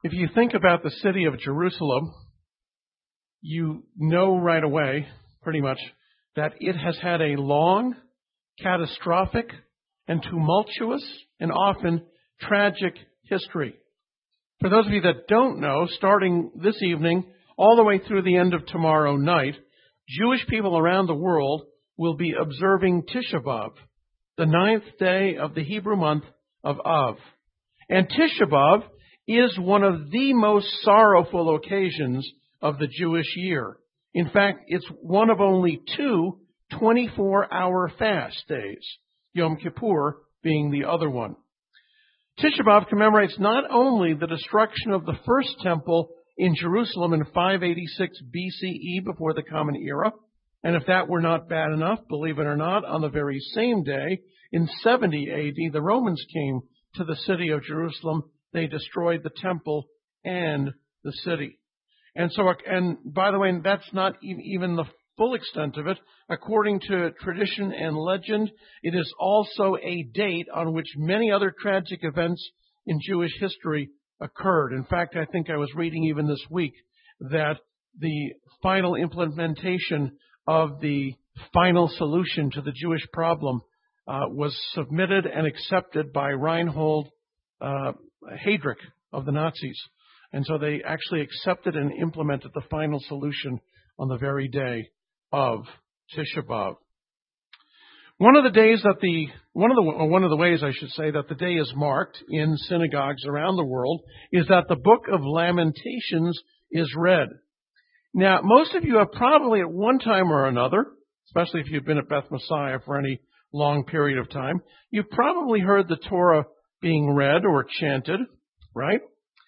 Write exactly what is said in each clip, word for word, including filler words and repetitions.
If you think about the city of Jerusalem, you know right away, pretty much, that it has had a long, catastrophic, and tumultuous, and often tragic history. For those of you that don't know, starting this evening, all the way through the end of tomorrow night, Jewish people around the world will be observing Tisha B'Av, the ninth day of the Hebrew month of Av. And Tisha B'Av is one of the most sorrowful occasions of the Jewish year. In fact, it's one of only two twenty-four hour fast days, Yom Kippur being the other one. Tisha B'Av commemorates not only the destruction of the first temple in Jerusalem in five eighty-six B C E before the Common Era, and if that were not bad enough, believe it or not, on the very same day, in seventy A D, the Romans came to the city of Jerusalem. They destroyed the temple and the city. And so, and by the way, that's not even the full extent of it. According to tradition and legend, it is also a date on which many other tragic events in Jewish history occurred. In fact, I think I was reading even this week that the final implementation of the final solution to the Jewish problem uh, was submitted and accepted by Reinhold uh, Heydrich of the Nazis. And so they actually accepted and implemented the final solution on the very day of Tisha B'Av. One of the days that the one of the or one of the ways I should say that the day is marked in synagogues around the world is that the Book of Lamentations is read. Now, most of you have probably at one time or another, especially if you've been at Beth Messiah for any long period of time, you've probably heard the Torah being read or chanted, right?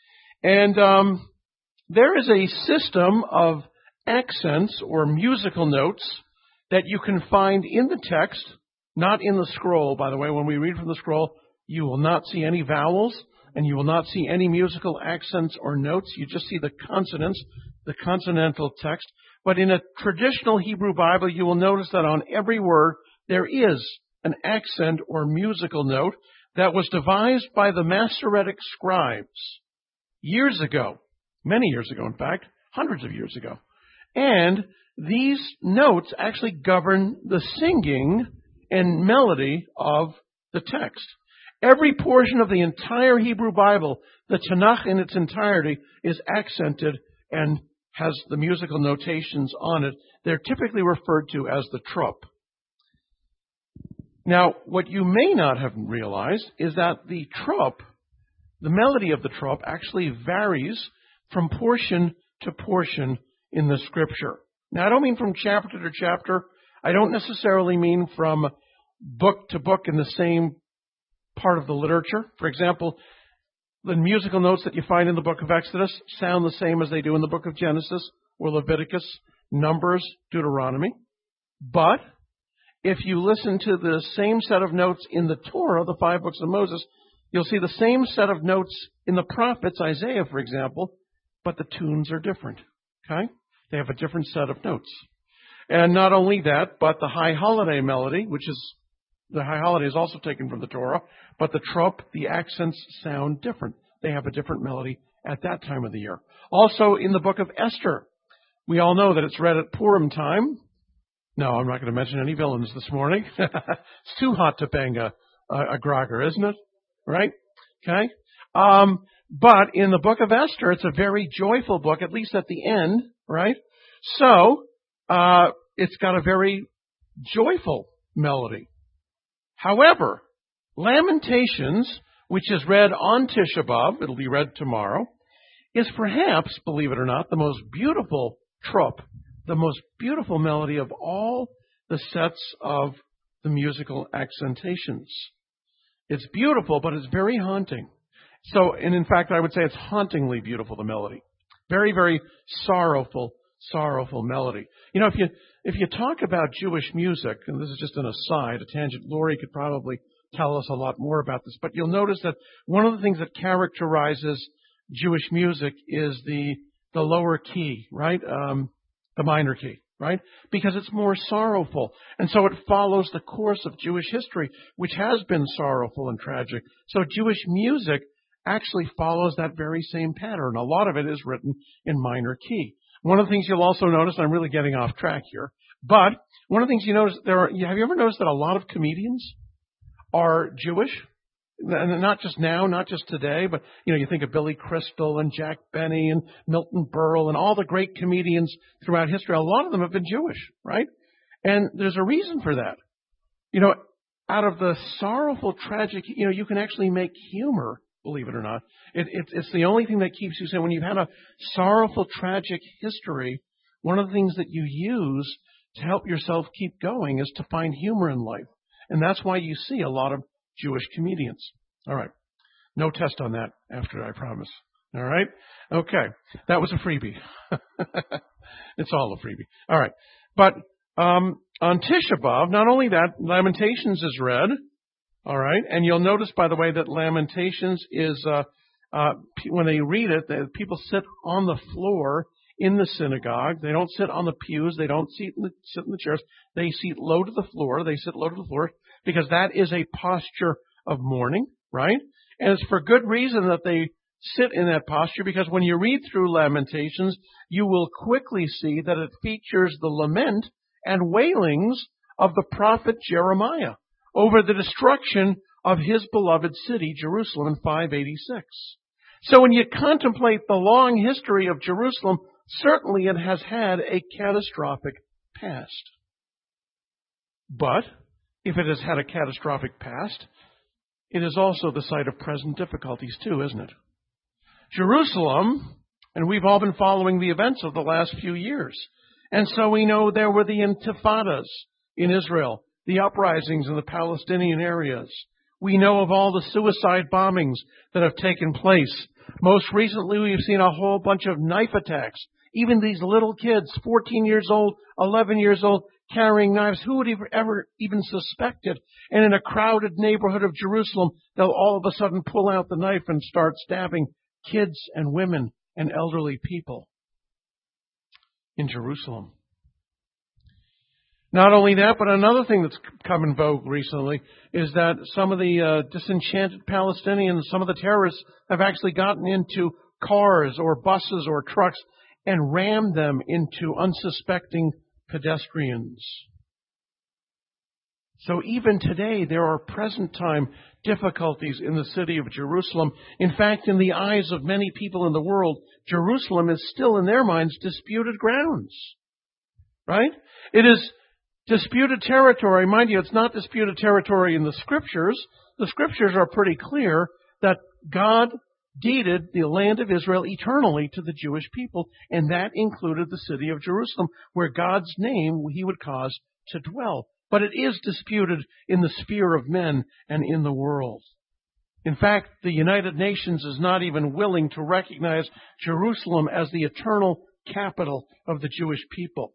And um, there is a system of accents or musical notes that you can find in the text, not in the scroll, by the way. When we read from the scroll, you will not see any vowels and you will not see any musical accents or notes. You just see the consonants, the consonantal text. But in a traditional Hebrew Bible, you will notice that on every word there is an accent or musical note that was devised by the Masoretic scribes years ago, many years ago, in fact, hundreds of years ago. And these notes actually govern the singing and melody of the text. Every portion of the entire Hebrew Bible, the Tanakh in its entirety, is accented and has the musical notations on it. They're typically referred to as the trup. Now, what you may not have realized is that the trup, the melody of the trup, actually varies from portion to portion in the Scripture. Now, I don't mean from chapter to chapter. I don't necessarily mean from book to book in the same part of the literature. For example, the musical notes that you find in the book of Exodus sound the same as they do in the book of Genesis or Leviticus, Numbers, Deuteronomy. But if you listen to the same set of notes in the Torah, the five books of Moses, you'll see the same set of notes in the prophets, Isaiah, for example, but the tunes are different. Okay? They have a different set of notes. And not only that, but the High Holiday melody, which is, the High Holiday is also taken from the Torah, but the trup, the accents sound different. They have a different melody at that time of the year. Also, in the book of Esther, we all know that it's read at Purim time. No, I'm not going to mention any villains this morning. It's too hot to bang a, a, a grogger, isn't it? Right? Okay? Um, but in the book of Esther, it's a very joyful book, at least at the end, right? So, uh, it's got a very joyful melody. However, Lamentations, which is read on Tisha B'Av, it'll be read tomorrow, is perhaps, believe it or not, the most beautiful trup, the most beautiful melody of all the sets of the musical accentations. It's beautiful, but it's very haunting. So, and in fact, I would say it's hauntingly beautiful, the melody. Very, very sorrowful, sorrowful melody. You know, if you if you talk about Jewish music, and this is just an aside, a tangent, Lori could probably tell us a lot more about this, but you'll notice that one of the things that characterizes Jewish music is the the lower key, right? Um, the minor key, right? Because it's more sorrowful. And so it follows the course of Jewish history, which has been sorrowful and tragic. So Jewish music actually follows that very same pattern. A lot of it is written in minor key. One of the things you'll also notice, and I'm really getting off track here, but one of the things you notice, there are, have you ever noticed that a lot of comedians are Jewish? And not just now, not just today, but, you know, you think of Billy Crystal and Jack Benny and Milton Berle and all the great comedians throughout history. A lot of them have been Jewish, right? And there's a reason for that. You know, out of the sorrowful, tragic, you know, you can actually make humor, believe it or not. It, it, it's the only thing that keeps you sane. When you've had a sorrowful, tragic history, one of the things that you use to help yourself keep going is to find humor in life. And that's why you see a lot of Jewish comedians. All right. No test on that after, I promise. All right. Okay. That was a freebie. It's all a freebie. All right. But um, on Tisha B'Av, not only that, Lamentations is read. All right. And you'll notice, by the way, that Lamentations is, uh, uh, when they read it, that people sit on the floor in the synagogue. They don't sit on the pews. They don't sit in the, sit in the chairs. They sit low to the floor. They sit low to the floor because that is a posture of mourning, right? And it's for good reason that they sit in that posture, because when you read through Lamentations, you will quickly see that it features the lament and wailings of the prophet Jeremiah over the destruction of his beloved city, Jerusalem, in five eighty-six. So when you contemplate the long history of Jerusalem, certainly it has had a catastrophic past. But if it has had a catastrophic past, it is also the site of present difficulties too, isn't it? Jerusalem, and we've all been following the events of the last few years, and so we know there were the intifadas in Israel, the uprisings in the Palestinian areas. We know of all the suicide bombings that have taken place. Most recently, we've seen a whole bunch of knife attacks. Even these little kids, fourteen years old, eleven years old, carrying knives. Who would ever, ever even suspect it? And in a crowded neighborhood of Jerusalem, they'll all of a sudden pull out the knife and start stabbing kids and women and elderly people in Jerusalem. Not only that, but another thing that's come in vogue recently is that some of the uh, disenchanted Palestinians, some of the terrorists, have actually gotten into cars or buses or trucks and rammed them into unsuspecting pedestrians. So even today, there are present time difficulties in the city of Jerusalem. In fact, in the eyes of many people in the world, Jerusalem is still in their minds disputed grounds. Right? It is disputed territory. Mind you, it's not disputed territory in the Scriptures. The Scriptures are pretty clear that God deeded the land of Israel eternally to the Jewish people, and that included the city of Jerusalem, where God's name He would cause to dwell. But it is disputed in the sphere of men and in the world. In fact, the United Nations is not even willing to recognize Jerusalem as the eternal capital of the Jewish people.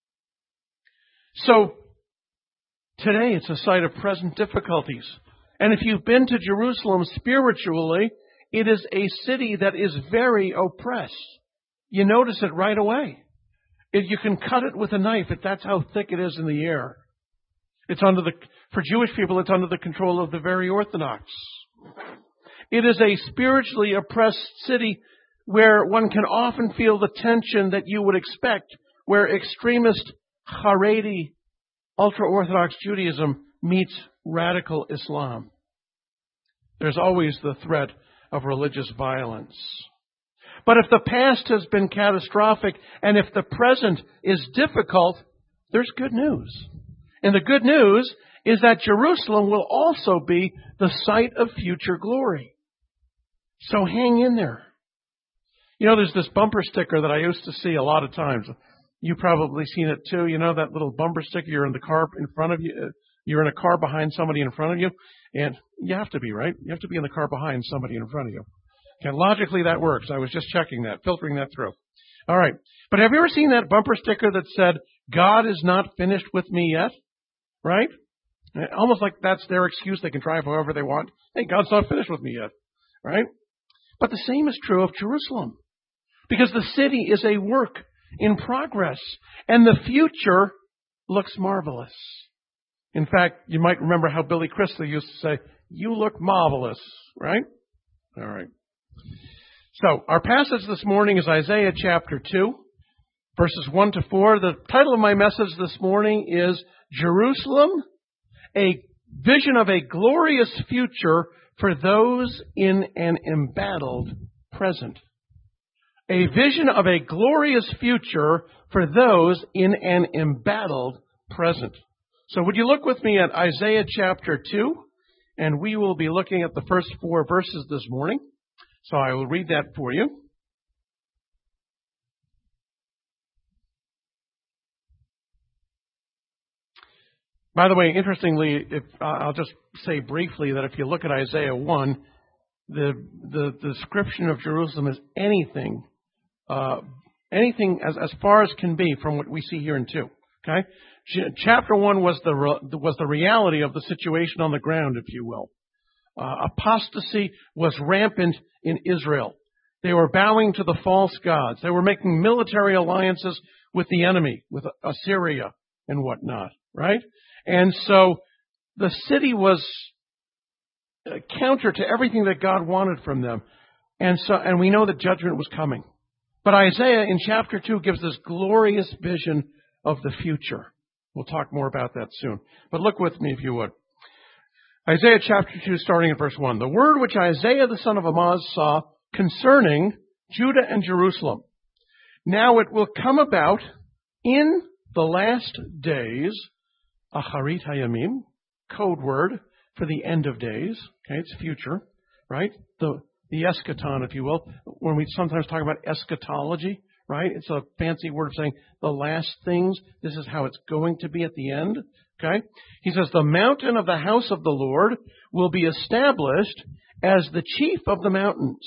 So, today it's a site of present difficulties. And if you've been to Jerusalem spiritually, it is a city that is very oppressed. You notice it right away. It, you can cut it with a knife. If that's how thick it is in the air. It's under the, for Jewish people, it's under the control of the very Orthodox. It is a spiritually oppressed city where one can often feel the tension that you would expect, where extremist Haredi ultra-Orthodox Judaism meets radical Islam. There's always the threat of religious violence. But if the past has been catastrophic and if the present is difficult, there's good news. And the good news is that Jerusalem will also be the site of future glory. So hang in there. You know, there's this bumper sticker that I used to see a lot of times. You've probably seen it too. You know, that little bumper sticker, you're in the car in front of you. You're in a car behind somebody in front of you. And you have to be, right? You have to be in the car behind somebody in front of you. Okay, logically that works. I was just checking that, filtering that through. All right. But have you ever seen that bumper sticker that said, God is not finished with me yet? Right? Almost like that's their excuse. They can drive however they want. Hey, God's not finished with me yet. Right? But the same is true of Jerusalem. Because the city is a work in progress. And the future looks marvelous. In fact, you might remember how Billy Crystal used to say, you look marvelous. Right? All right. So, our passage this morning is Isaiah chapter two, verses one to four. The title of my message this morning is Jerusalem, a vision of a glorious future for those in an embattled present. A vision of a glorious future for those in an embattled present. So would you look with me at Isaiah chapter two, and we will be looking at the first four verses this morning. So I will read that for you. By the way, interestingly, if, uh, I'll just say briefly that if you look at Isaiah one, the the, the description of Jerusalem is anything, uh, anything as, as far as can be from what we see here in two. Okay, Ch- chapter one was the re- was the reality of the situation on the ground, if you will. Uh, apostasy was rampant in Israel. They were bowing to the false gods. They were making military alliances with the enemy, with Assyria and whatnot, right? And so the city was counter to everything that God wanted from them. And so, and we know that judgment was coming. But Isaiah in chapter two gives this glorious vision of the future. We'll talk more about that soon. But look with me if you would. Isaiah chapter two, starting at verse one. The word which Isaiah the son of Amoz saw concerning Judah and Jerusalem. Now it will come about in the last days, Acharit Hayamim, code word for the end of days. Okay, it's future, right? The the eschaton, if you will. When we sometimes talk about eschatology, right? It's a fancy word of saying the last things. This is how it's going to be at the end. Okay? He says, the mountain of the house of the Lord will be established as the chief of the mountains,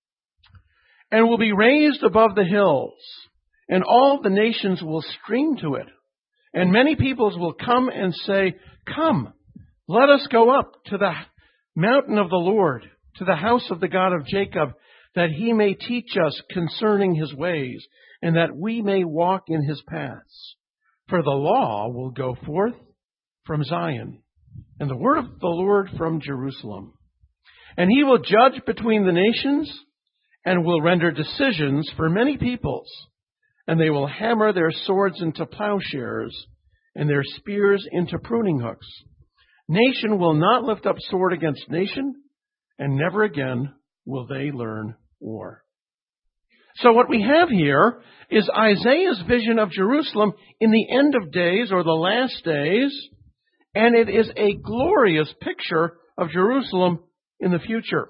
and will be raised above the hills, and all the nations will stream to it. And many peoples will come and say, come, let us go up to the mountain of the Lord, to the house of the God of Jacob, that he may teach us concerning his ways, and that we may walk in his paths. For the law will go forth from Zion, and the word of the Lord from Jerusalem. And he will judge between the nations, and will render decisions for many peoples. And they will hammer their swords into plowshares, and their spears into pruning hooks. Nation will not lift up sword against nation, and never again will they learn war. So what we have here is Isaiah's vision of Jerusalem in the end of days, or the last days, and it is a glorious picture of Jerusalem in the future.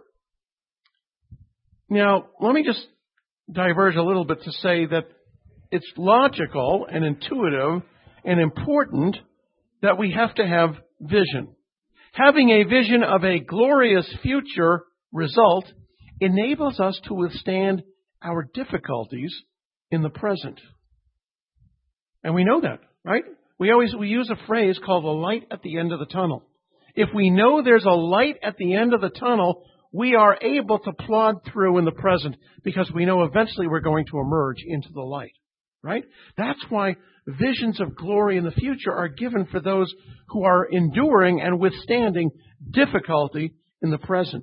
Now, let me just diverge a little bit to say that it's logical and intuitive and important that we have to have vision. Having a vision of a glorious future result enables us to withstand our difficulties in the present. And we know that, right? We always we use a phrase called the light at the end of the tunnel. If we know there's a light at the end of the tunnel, we are able to plod through in the present because we know eventually we're going to emerge into the light. Right? That's why visions of glory in the future are given for those who are enduring and withstanding difficulty in the present.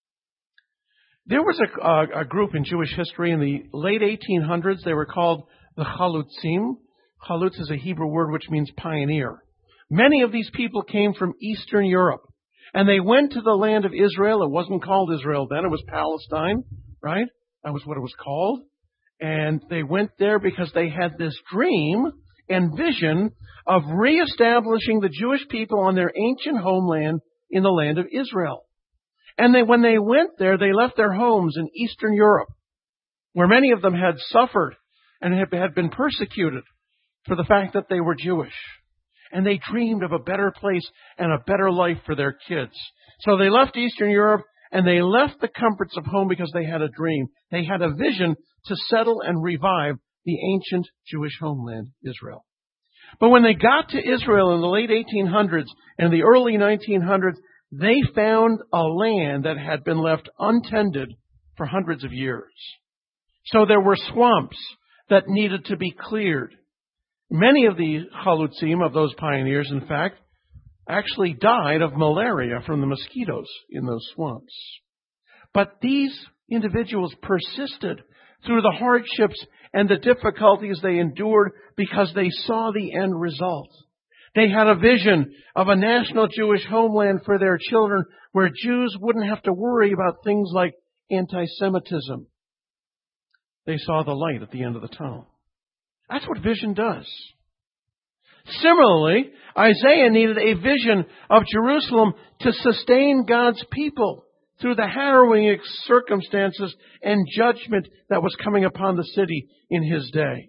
There was a, a, a group in Jewish history in the late eighteen hundreds. They were called the Chalutzim. Chalutz is a Hebrew word which means pioneer. Many of these people came from Eastern Europe, and they went to the land of Israel. It wasn't called Israel then. It was Palestine, right? That was what it was called. And they went there because they had this dream and vision of reestablishing the Jewish people on their ancient homeland in the land of Israel. And they, when they went there, they left their homes in Eastern Europe, where many of them had suffered and had been persecuted for the fact that they were Jewish. And they dreamed of a better place and a better life for their kids. So they left Eastern Europe, and they left the comforts of home because they had a dream. They had a vision to settle and revive the ancient Jewish homeland, Israel. But when they got to Israel in the late eighteen hundreds and the early nineteen hundreds, they found a land that had been left untended for hundreds of years. So there were swamps that needed to be cleared. Many of the Chalutzim, of those pioneers, in fact, actually died of malaria from the mosquitoes in those swamps. But these individuals persisted through the hardships and the difficulties they endured because they saw the end result. They had a vision of a national Jewish homeland for their children where Jews wouldn't have to worry about things like anti-Semitism. They saw the light at the end of the tunnel. That's what vision does. Similarly, Isaiah needed a vision of Jerusalem to sustain God's people through the harrowing circumstances and judgment that was coming upon the city in his day.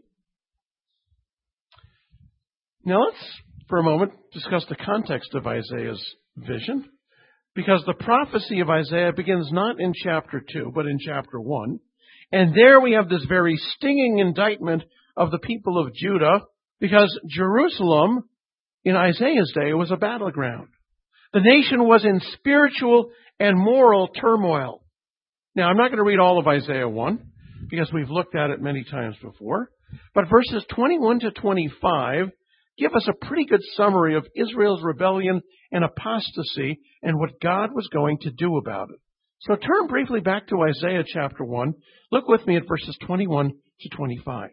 Now let's, for a moment, discuss the context of Isaiah's vision, because the prophecy of Isaiah begins not in chapter two, but in chapter one. And there we have this very stinging indictment of the people of Judah, because Jerusalem, in Isaiah's day, was a battleground. The nation was in spiritual and moral turmoil. Now, I'm not going to read all of Isaiah one, because we've looked at it many times before. But verses twenty-one to twenty-five give us a pretty good summary of Israel's rebellion and apostasy and what God was going to do about it. So turn briefly back to Isaiah chapter one. Look with me at verses twenty-one to twenty-five.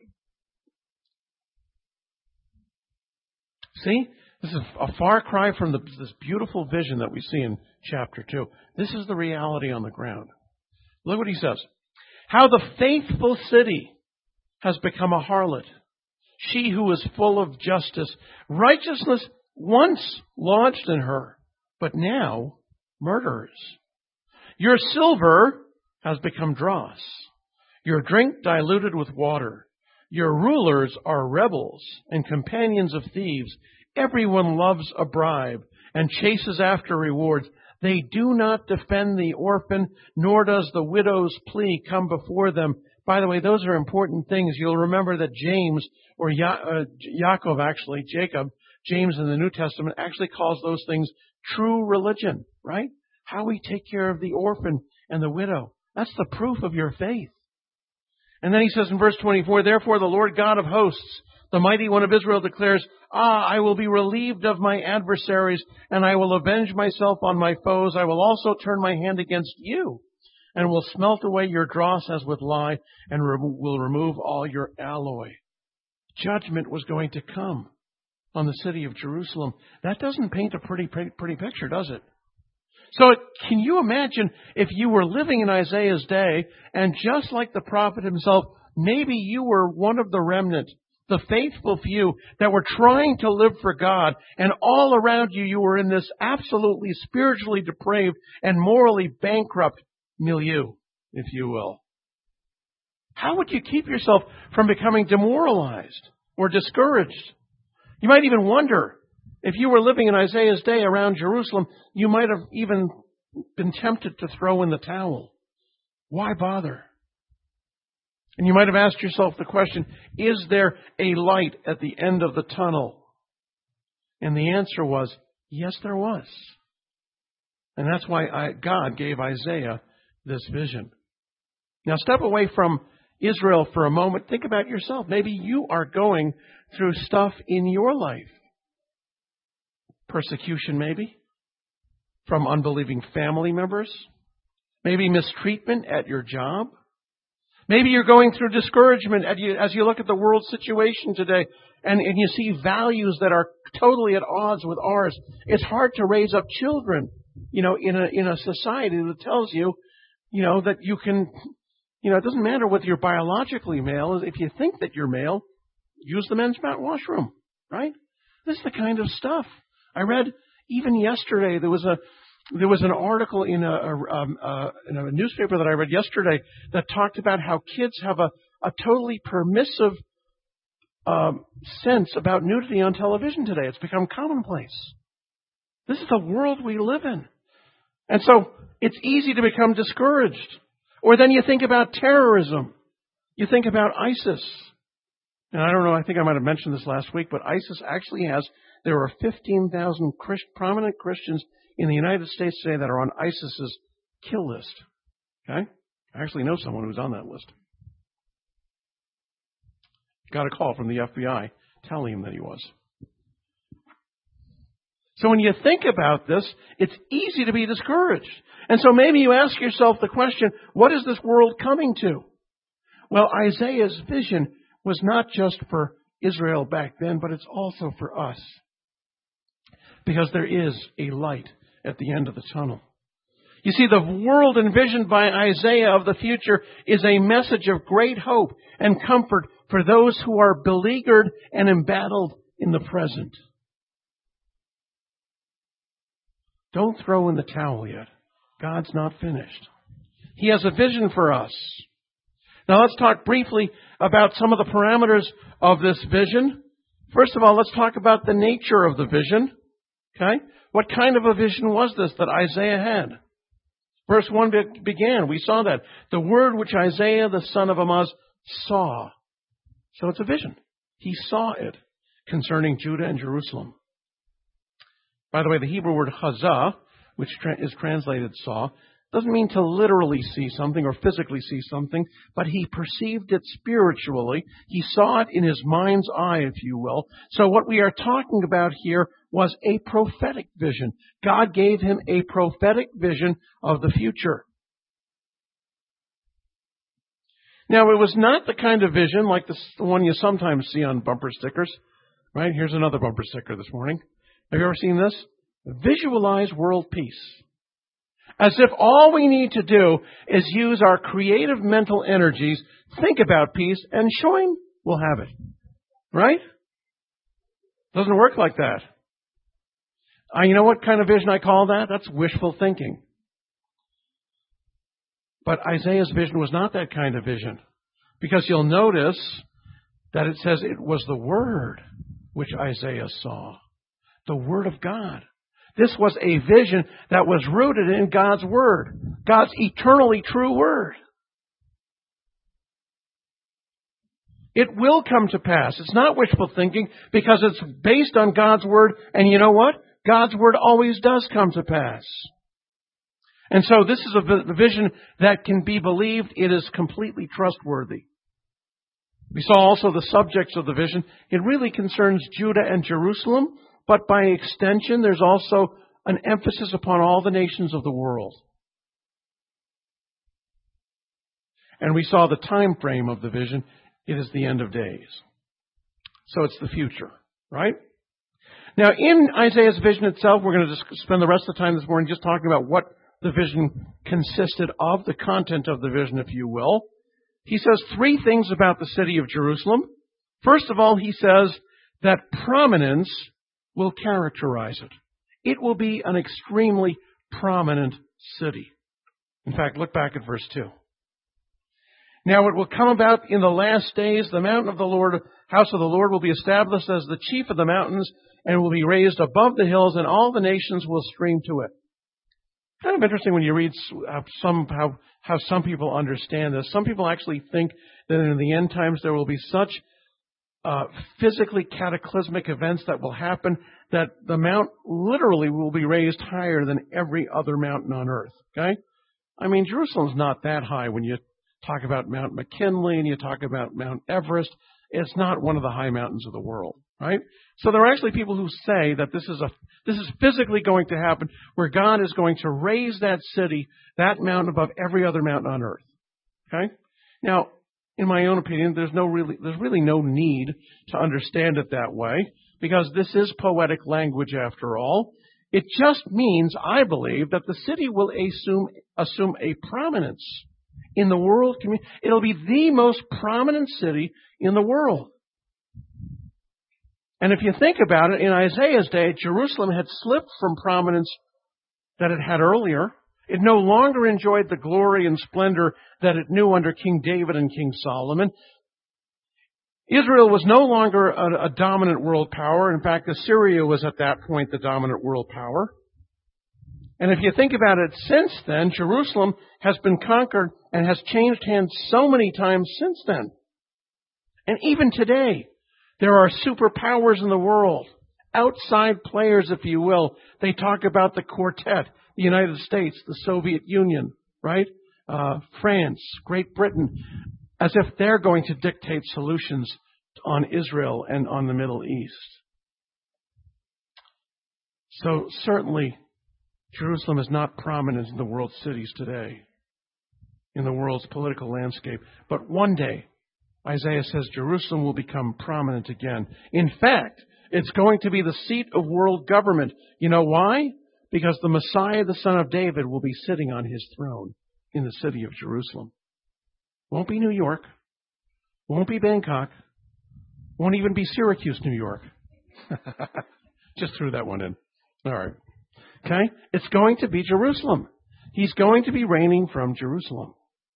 See, this is a far cry from the, this beautiful vision that we see in chapter two. This is the reality on the ground. Look what he says. How the faithful city has become a harlot, she who is full of justice. Righteousness once lodged in her, but now murderers. Your silver has become dross, your drink diluted with water. Your rulers are rebels and companions of thieves. Everyone loves a bribe and chases after rewards. They do not defend the orphan, nor does the widow's plea come before them. By the way, those are important things. You'll remember that James, or ya- uh, Yaakov actually, Jacob, James in the New Testament actually calls those things true religion, right? How we take care of the orphan and the widow. That's the proof of your faith. And then he says in verse twenty-four, therefore the Lord God of hosts, the mighty one of Israel declares, ah, I will be relieved of my adversaries, and I will avenge myself on my foes. I will also turn my hand against you, and will smelt away your dross as with lye, and re- will remove all your alloy. Judgment was going to come on the city of Jerusalem. That doesn't paint a pretty, pretty, pretty picture, does it? So can you imagine if you were living in Isaiah's day, and just like the prophet himself, maybe you were one of the remnant, the faithful few that were trying to live for God, and all around you, you were in this absolutely spiritually depraved and morally bankrupt milieu, if you will. How would you keep yourself from becoming demoralized or discouraged? You might even wonder, if you were living in Isaiah's day around Jerusalem, you might have even been tempted to throw in the towel. Why bother? And you might have asked yourself the question, is there a light at the end of the tunnel? And the answer was, yes, there was. And that's why I, God gave Isaiah this vision. Now step away from Israel for a moment. Think about yourself. Maybe you are going through stuff in your life. Persecution, maybe, from unbelieving family members. Maybe mistreatment at your job. Maybe you're going through discouragement as you, as you look at the world situation today and, and you see values that are totally at odds with ours. It's hard to raise up children, you know, in a, in a society that tells you, you know, that you can, you know, it doesn't matter whether you're biologically male. If you think that you're male, use the men's washroom, right? This is the kind of stuff. I read even yesterday, there was a there was an article in a, a, um, uh, in a newspaper that I read yesterday that talked about how kids have a, a totally permissive um, sense about nudity on television today. It's become commonplace. This is the world we live in. And so it's easy to become discouraged. Or then you think about terrorism. You think about ISIS. And I don't know, I think I might have mentioned this last week, but ISIS actually has, there are fifteen thousand Christ, prominent Christians in the United States today that are on ISIS's kill list. Okay? I actually know someone who's on that list. Got a call from the F B I telling him that he was. So when you think about this, it's easy to be discouraged. And so maybe you ask yourself the question, what is this world coming to? Well, Isaiah's vision was not just for Israel back then, but it's also for us. Because there is a light at the end of the tunnel. You see, the world envisioned by Isaiah of the future is a message of great hope and comfort for those who are beleaguered and embattled in the present. Don't throw in the towel yet. God's not finished. He has a vision for us. Now let's talk briefly about some of the parameters of this vision. First of all, let's talk about the nature of the vision. Okay? What kind of a vision was this that Isaiah had? Verse one be- began. We saw that. The word which Isaiah, the son of Amoz, saw. So it's a vision. He saw it concerning Judah and Jerusalem. By the way, the Hebrew word hazah, which tra- is translated saw, doesn't mean to literally see something or physically see something, but he perceived it spiritually. He saw it in his mind's eye, if you will. So what we are talking about here was a prophetic vision. God gave him a prophetic vision of the future. Now, it was not the kind of vision like the one you sometimes see on bumper stickers. Right? Here's another bumper sticker this morning. Have you ever seen this? Visualize world peace. As if all we need to do is use our creative mental energies, think about peace, and showing we'll have it. Right? Doesn't work like that. Uh, you know what kind of vision I call that? That's wishful thinking. But Isaiah's vision was not that kind of vision. Because you'll notice that it says it was the Word which Isaiah saw. The Word of God. This was a vision that was rooted in God's Word. God's eternally true Word. It will come to pass. It's not wishful thinking because it's based on God's Word. And you know what? God's Word always does come to pass. And so this is a vision that can be believed. It is completely trustworthy. We saw also the subjects of the vision. It really concerns Judah and Jerusalem, but by extension, there's also an emphasis upon all the nations of the world. And we saw the time frame of the vision. It is the end of days. So it's the future, right? Now, in Isaiah's vision itself, we're going to just spend the rest of the time this morning just talking about what the vision consisted of, the content of the vision, if you will. He says three things about the city of Jerusalem. First of all, he says that prominence will characterize it. It will be an extremely prominent city. In fact, look back at verse two. Now it will come about in the last days, the mountain of the Lord, house of the Lord will be established as the chief of the mountains and will be raised above the hills, and all the nations will stream to it. Kind of interesting when you read some how, how some people understand this. Some people actually think that in the end times there will be such uh, physically cataclysmic events that will happen that the mount literally will be raised higher than every other mountain on earth. Okay? I mean, Jerusalem's not that high when you talk about Mount McKinley and you talk about Mount Everest. It's not one of the high mountains of the world, right? So there are actually people who say that this is a this is physically going to happen, where God is going to raise that city, that mountain, above every other mountain on earth. Okay? Now, in my own opinion, there's no really there's really no need to understand it that way, because this is poetic language after all. It just means, I believe, that the city will assume assume a prominence in the world community. It'll be the most prominent city in the world. And if you think about it, in Isaiah's day, Jerusalem had slipped from prominence that it had earlier. It no longer enjoyed the glory and splendor that it knew under King David and King Solomon. Israel was no longer a, a dominant world power. In fact, Assyria was at that point the dominant world power. And if you think about it, since then, Jerusalem has been conquered and has changed hands so many times since then. And even today, there are superpowers in the world, outside players, if you will. They talk about the quartet, the United States, the Soviet Union, right? Uh, France, Great Britain, as if they're going to dictate solutions on Israel and on the Middle East. So certainly, Jerusalem is not prominent in the world's cities today, in the world's political landscape. But one day, Isaiah says Jerusalem will become prominent again. In fact, it's going to be the seat of world government. You know why? Because the Messiah, the Son of David, will be sitting on his throne in the city of Jerusalem. Won't be New York. Won't be Bangkok. Won't even be Syracuse, New York. Just threw that one in. All right. Okay? It's going to be Jerusalem. He's going to be reigning from Jerusalem.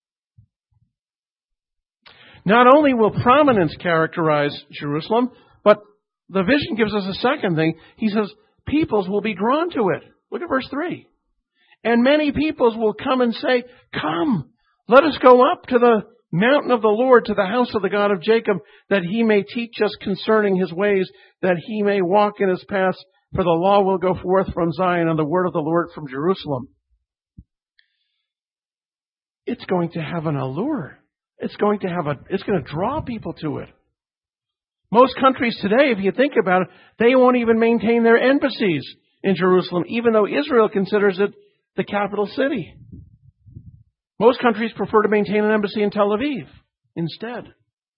Not only will prominence characterize Jerusalem, but the vision gives us a second thing. He says peoples will be drawn to it. Look at verse three. And many peoples will come and say, "Come, let us go up to the mountain of the Lord, to the house of the God of Jacob, that he may teach us concerning his ways, that he may walk in his paths. For the law will go forth from Zion, and the word of the Lord from Jerusalem." It's going to have an allure. It's going to have a, it's going to draw people to it. Most countries today, if you think about it, they won't even maintain their embassies in Jerusalem, even though Israel considers it the capital city. Most countries prefer to maintain an embassy in Tel Aviv instead.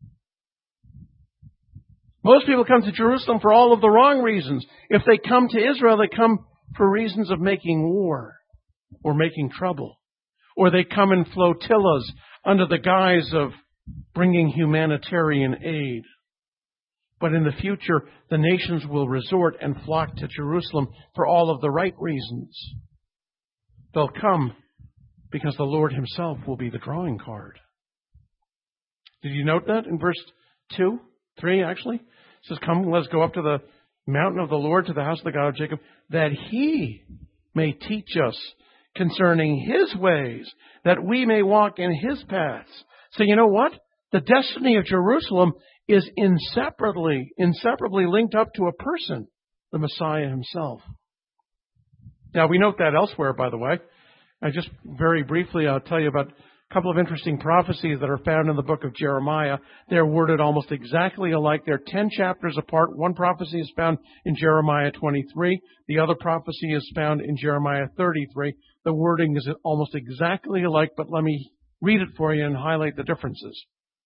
Most people come to Jerusalem for all of the wrong reasons. If they come to Israel, they come for reasons of making war or making trouble. Or they come in flotillas under the guise of bringing humanitarian aid. But in the future, the nations will resort and flock to Jerusalem for all of the right reasons. They'll come because the Lord himself will be the drawing card. Did you note that in verse two? three, actually? It says, "Come, let us go up to the mountain of the Lord, to the house of the God of Jacob, that he may teach us concerning his ways, that we may walk in his paths." So you know what? The destiny of Jerusalem is inseparably, inseparably linked up to a person, the Messiah himself. Now, we note that elsewhere, by the way. I just very briefly, I'll tell you about a couple of interesting prophecies that are found in the book of Jeremiah. They're worded almost exactly alike. They're ten chapters apart. One prophecy is found in Jeremiah twenty-three. The other prophecy is found in Jeremiah thirty-three. The wording is almost exactly alike, but let me read it for you and highlight the differences.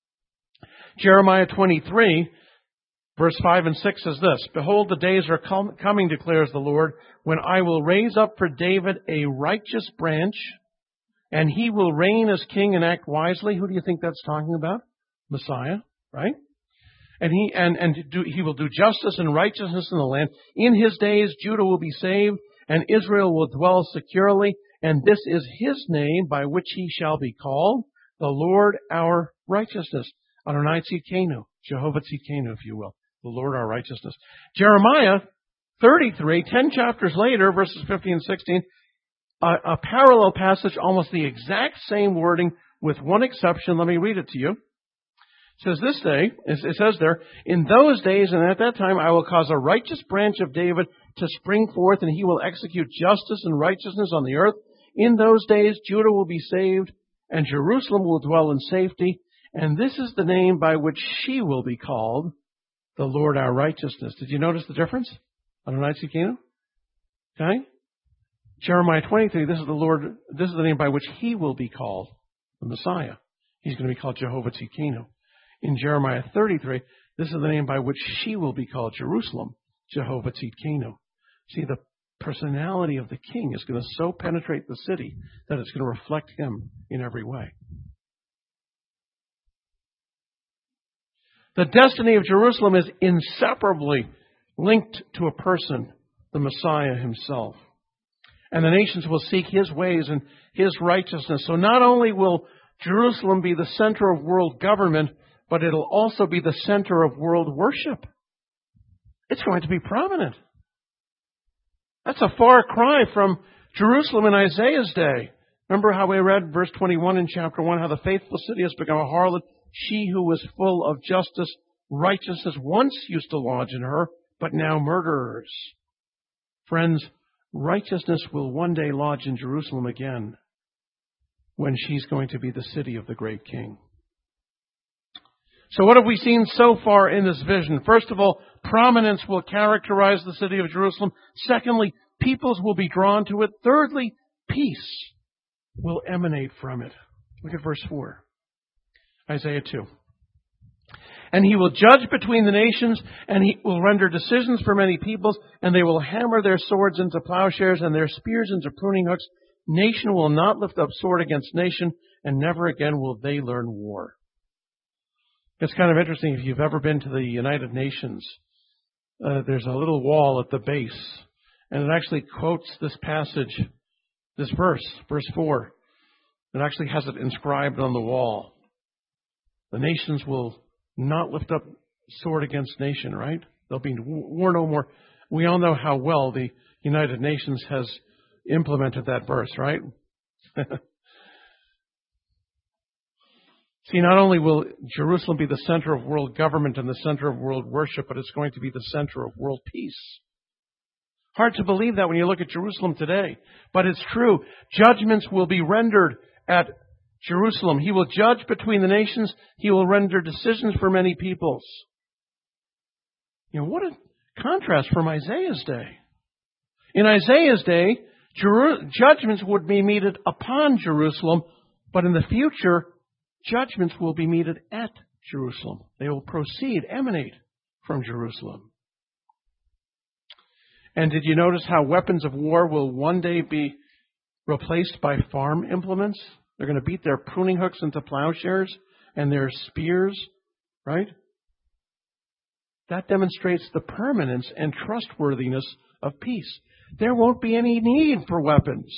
Jeremiah twenty-three, verse five and six says this: "Behold, the days are com- coming, declares the Lord, when I will raise up for David a righteous branch, and he will reign as king and act wisely." Who do you think that's talking about? Messiah, right? And he and and do, he will do justice and righteousness in the land. In his days, Judah will be saved, and Israel will dwell securely. And this is his name by which he shall be called, the Lord our righteousness. Adonai Tzidkenu, Jehovah Tzidkenu, if you will, the Lord our righteousness. Jeremiah thirty-three, ten chapters later, verses fifteen and sixteen, a, a parallel passage, almost the exact same wording, with one exception. Let me read it to you. It says this day, it says there, "In those days and at that time I will cause a righteous branch of David to spring forth, and he will execute justice and righteousness on the earth. In those days Judah will be saved, and Jerusalem will dwell in safety. And this is the name by which she will be called, the Lord our righteousness." Did you notice the difference? Adonai Tzidkenu? Okay? Jeremiah twenty-three, this is the Lord, this is the name by which he will be called, the Messiah. He's going to be called Jehovah Tzidkenu. In Jeremiah thirty-three, this is the name by which she will be called, Jerusalem, Jehovah Tzidkenu. See, the personality of the king is going to so penetrate the city that it's going to reflect him in every way. The destiny of Jerusalem is inseparably linked to a person, the Messiah himself. And the nations will seek his ways and his righteousness. So not only will Jerusalem be the center of world government, but it'll also be the center of world worship. It's going to be prominent. That's a far cry from Jerusalem in Isaiah's day. Remember how we read verse twenty-one in chapter one, how the faithful city has become a harlot. She who was full of justice, righteousness, once used to lodge in her, but now murderers. Friends, righteousness will one day lodge in Jerusalem again, when she's going to be the city of the great king. So what have we seen so far in this vision? First of all, prominence will characterize the city of Jerusalem. Secondly, Peoples will be drawn to it. Thirdly, peace will emanate from it. Look at verse four. Isaiah two. And he will judge between the nations, and he will render decisions for many peoples, and they will hammer their swords into plowshares and their spears into pruning hooks. Nation will not lift up sword against nation, and never again will they learn war. It's kind of interesting if you've ever been to the United Nations. Uh, there's a little wall at the base, and it actually quotes this passage, this verse, verse four. It actually has it inscribed on the wall. The nations will not lift up sword against nation, right? There'll be war no more. We all know how well the United Nations has implemented that verse, right? See, not only will Jerusalem be the center of world government and the center of world worship, but it's going to be the center of world peace. Hard to believe that when you look at Jerusalem today, but it's true. Judgments will be rendered at Jerusalem. He will judge between the nations. He will render decisions for many peoples. You know, what a contrast from Isaiah's day. In Isaiah's day, Jeru- judgments would be meted upon Jerusalem, but in the future, judgments will be meted at Jerusalem. They will proceed, emanate from Jerusalem. And did you notice how weapons of war will one day be replaced by farm implements? They're going to beat their pruning hooks into plowshares and their spears, right? That demonstrates the permanence and trustworthiness of peace. There won't be any need for weapons.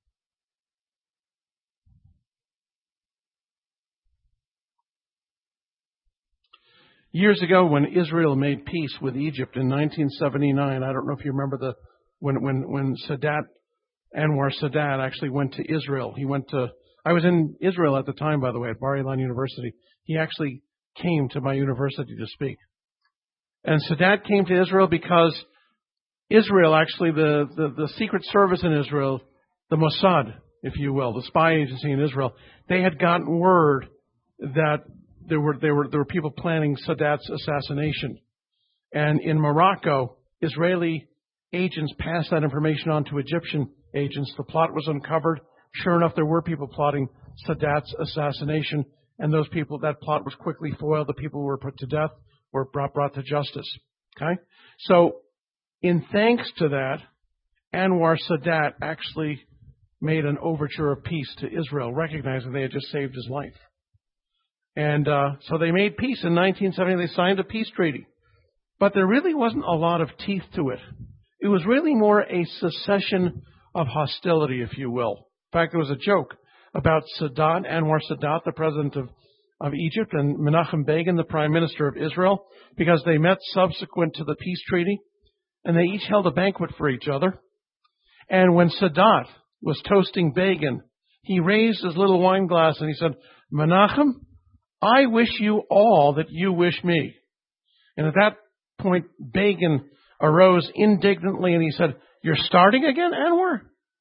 Years ago, when Israel made peace with Egypt in nineteen seventy-nine, I don't know if you remember the when when when Sadat, Anwar Sadat actually went to Israel. He went to I was in Israel at the time, by the way, at Bar Ilan University. He actually came to my university to speak. And Sadat came to Israel because Israel, actually, the, the, the Secret Service in Israel, the Mossad, if you will, the spy agency in Israel, they had gotten word that there were there were there were people planning Sadat's assassination. And in Morocco, Israeli agents passed that information on to Egyptian agents. The plot was uncovered. Sure enough, there were people plotting Sadat's assassination, and those people, that plot was quickly foiled. The people who were put to death were brought, brought to justice. Okay? So, in thanks to that, Anwar Sadat actually made an overture of peace to Israel, recognizing they had just saved his life. And uh, so they made peace in nineteen seventy. They signed a peace treaty. But there really wasn't a lot of teeth to it. It was really more a cessation of hostility, if you will. In fact, there was a joke about Sadat, Anwar Sadat, the president of, of Egypt, and Menachem Begin, the prime minister of Israel, because they met subsequent to the peace treaty, and they each held a banquet for each other. And when Sadat was toasting Begin, he raised his little wine glass and he said, "Menachem, I wish you all that you wish me." And at that point, Begin arose indignantly and he said, "You're starting again, Anwar?"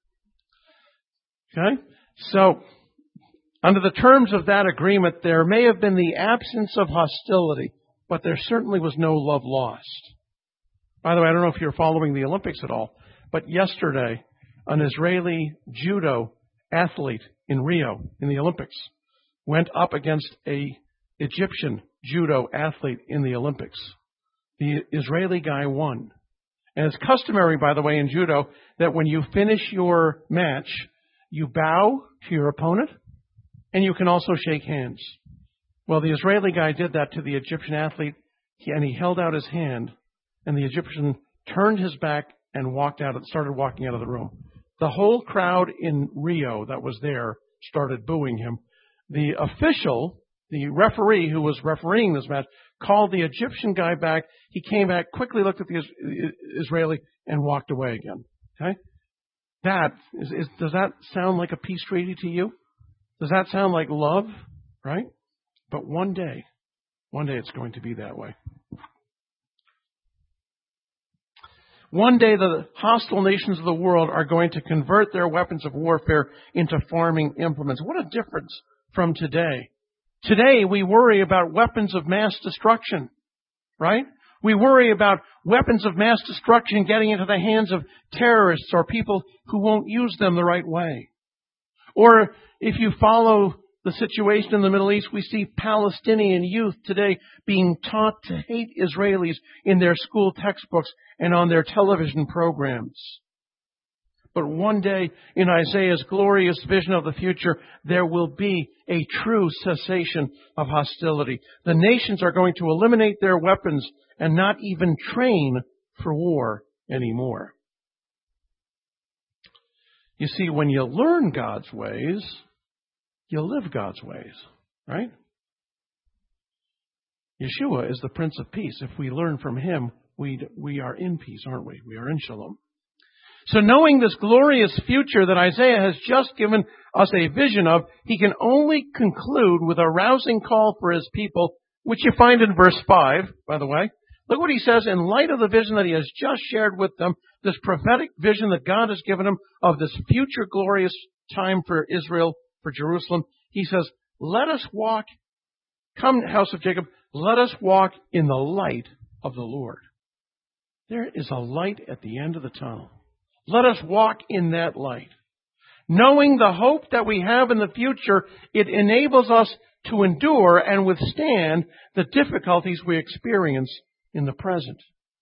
Okay? So, under the terms of that agreement, there may have been the absence of hostility, but there certainly was no love lost. By the way, I don't know if you're following the Olympics at all, but yesterday, an Israeli judo athlete in Rio, in the Olympics, went up against a Egyptian judo athlete in the Olympics. The Israeli guy won. And it's customary, by the way, in judo, that when you finish your match, you bow to your opponent, and you can also shake hands. Well, the Israeli guy did that to the Egyptian athlete, and he held out his hand, and the Egyptian turned his back and walked out, started walking out of the room. The whole crowd in Rio that was there started booing him. The official, the referee who was refereeing this match, called the Egyptian guy back. He came back, quickly looked at the Israeli, and walked away again. Okay? That is, is, does that sound like a peace treaty to you? Does that sound like love? Right? But one day, one day it's going to be that way. One day the hostile nations of the world are going to convert their weapons of warfare into farming implements. What a difference from today. Today we worry about weapons of mass destruction, right? We worry about weapons of mass destruction getting into the hands of terrorists or people who won't use them the right way. Or if you follow the situation in the Middle East, we see Palestinian youth today being taught to hate Israelis in their school textbooks and on their television programs. But one day, in Isaiah's glorious vision of the future, there will be a true cessation of hostility. The nations are going to eliminate their weapons and not even train for war anymore. You see, when you learn God's ways, you live God's ways, right? Yeshua is the Prince of Peace. If we learn from Him, we we are in peace, aren't we? We are in shalom. So knowing this glorious future that Isaiah has just given us a vision of, he can only conclude with a rousing call for his people, which you find in verse five, by the way. Look what he says in light of the vision that he has just shared with them, this prophetic vision that God has given him of this future glorious time for Israel, for Jerusalem. He says, let us walk, come house of Jacob, let us walk in the light of the Lord. There is a light at the end of the tunnel. Let us walk in that light. Knowing the hope that we have in the future, it enables us to endure and withstand the difficulties we experience in the present.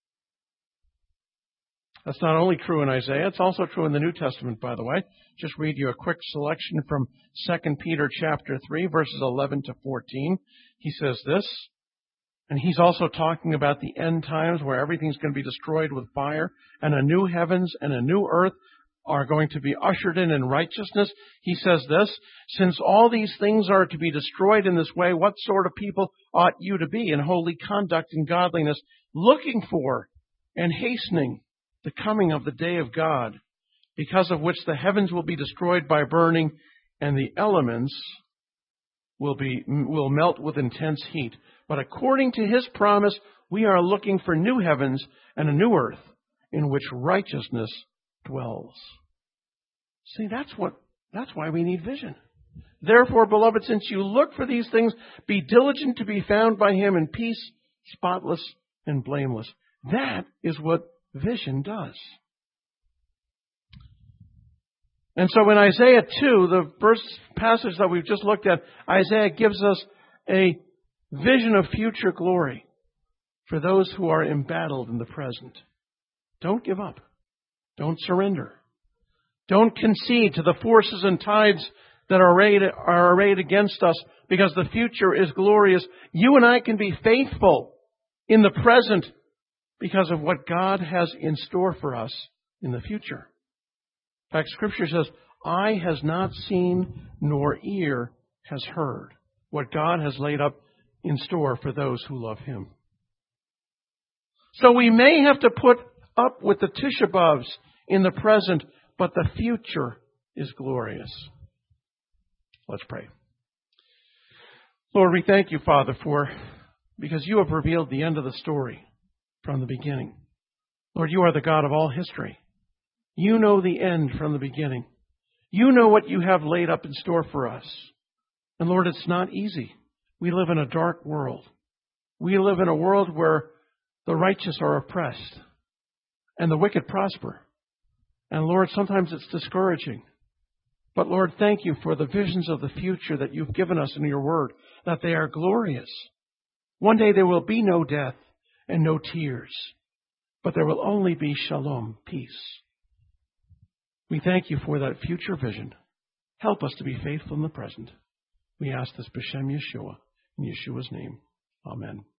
That's not only true in Isaiah, it's also true in the New Testament, by the way. Just read you a quick selection from Second Peter chapter three, verses eleven to fourteen. He says this, and he's also talking about the end times where everything's going to be destroyed with fire, and a new heavens and a new earth are going to be ushered in in righteousness. He says this, since all these things are to be destroyed in this way, what sort of people ought you to be in holy conduct and godliness, looking for and hastening the coming of the day of God, because of which the heavens will be destroyed by burning, and the elements will be will melt with intense heat. But according to His promise, we are looking for new heavens and a new earth in which righteousness dwells. See, that's what that's why we need vision. Therefore, beloved, since you look for these things, be diligent to be found by Him in peace, spotless and blameless. That is what vision does. And so in Isaiah two, the first passage that we've just looked at, Isaiah gives us a vision of future glory for those who are embattled in the present. Don't give up. Don't surrender. Don't concede to the forces and tides that are arrayed, are arrayed against us, because the future is glorious. You and I can be faithful in the present because of what God has in store for us in the future. In fact, Scripture says, eye has not seen, nor ear has heard what God has laid up in store for those who love Him. So we may have to put up with the Tisha B'Avs in the present, but the future is glorious. Let's pray. Lord, we thank You, Father, for because You have revealed the end of the story from the beginning. Lord, You are the God of all history. You know the end from the beginning. You know what You have laid up in store for us. And Lord, it's not easy. We live in a dark world. We live in a world where the righteous are oppressed and the wicked prosper. And Lord, sometimes it's discouraging. But Lord, thank You for the visions of the future that You've given us in Your Word, that they are glorious. One day there will be no death and no tears, but there will only be shalom, peace. We thank You for that future vision. Help us to be faithful in the present. We ask this b'Shem Yeshua, in Yeshua's name. Amen.